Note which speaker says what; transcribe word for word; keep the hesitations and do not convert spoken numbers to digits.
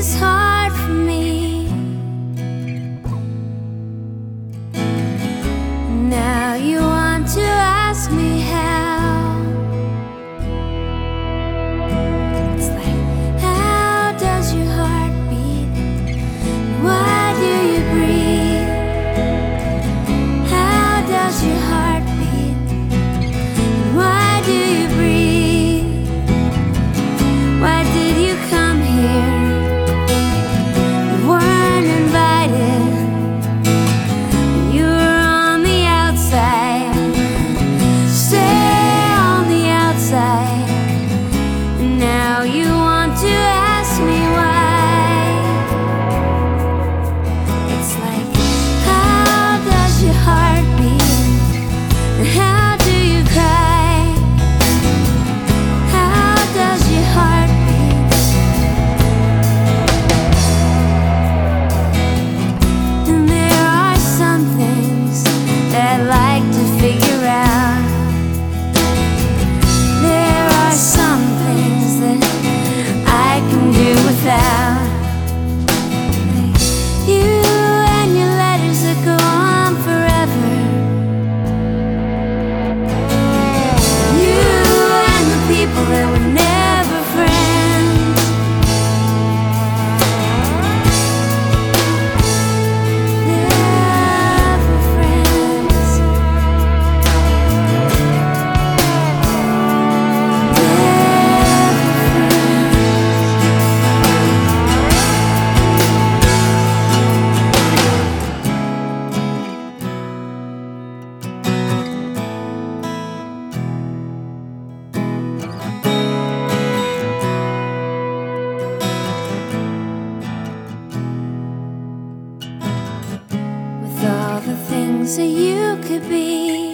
Speaker 1: is hard for me. Now you want to ask me how. It's like, how does your heart beat? Why do you breathe? How does your heart beat? Why do you breathe? Why did you come here? You weren't invited. You were on the outside. Stay on the outside. And now you want to ask me why. It's like, how does your heart beat? And how do you cry? How does your heart beat? And there are some things that I'd like to figure out. There are some things that I can do without. You and your letters that go on forever. You and the people that were never friends. Never friends. With all the things that you could be.